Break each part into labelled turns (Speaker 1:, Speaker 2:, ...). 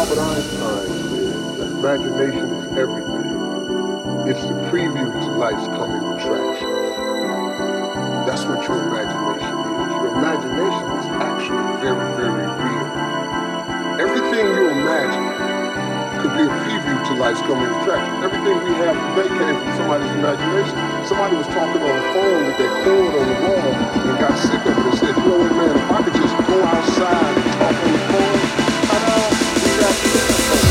Speaker 1: Albert Einstein said that imagination is everything. It's the preview to life's coming attractions. That's what your imagination is. Your imagination is actually very, very real. Everything you imagine could be a preview to life's coming attractions. Everything we have today came from somebody's imagination. Somebody was talking on the phone with their cord on the wall and got sick of it and said, you know what, man, if I could just go outside and talk on the phone, ta-da, we got this.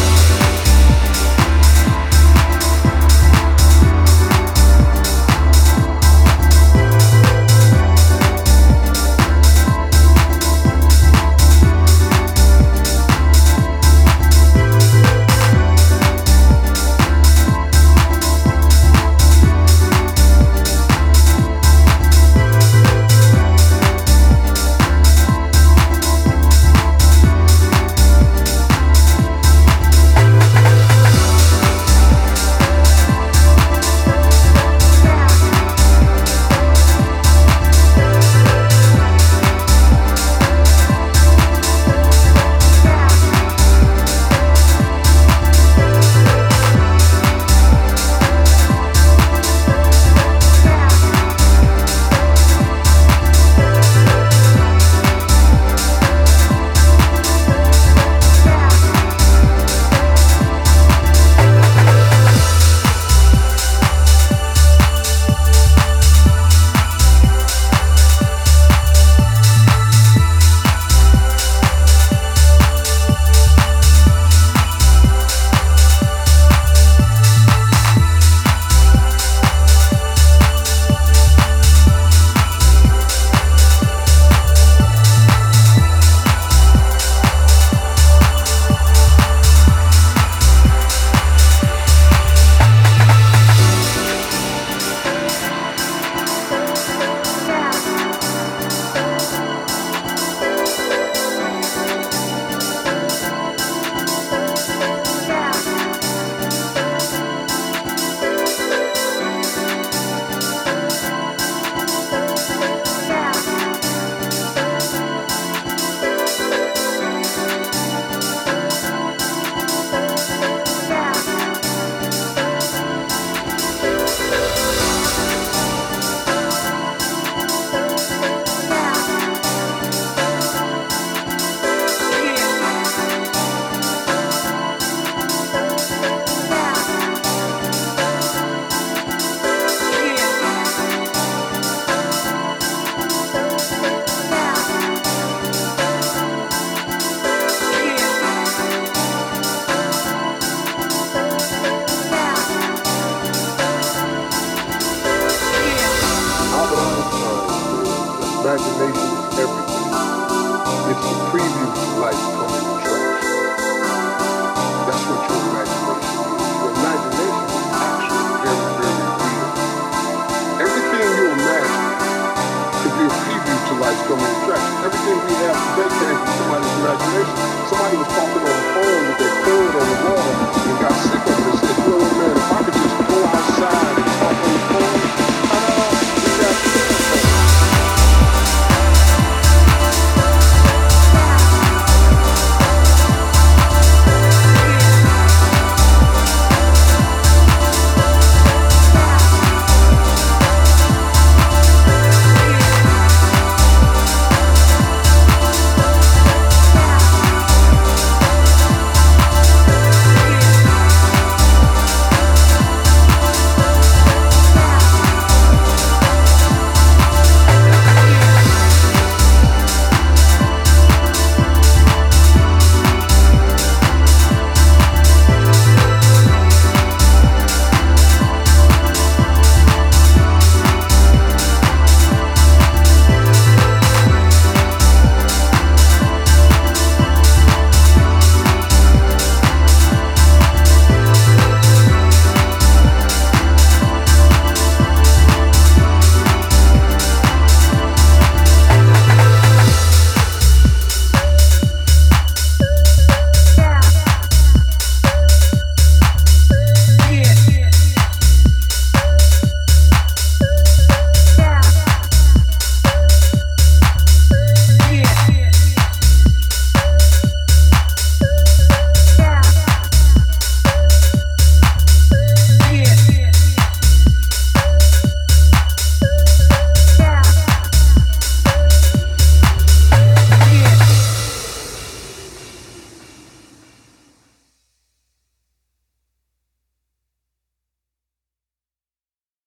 Speaker 1: Imagination is everything. It's the preview to life's coming attraction. That's what your imagination is. Your imagination is actually very, very real. Everything you imagine could be a preview to life's coming attraction. Everything we have today came from somebody's imagination. Somebody was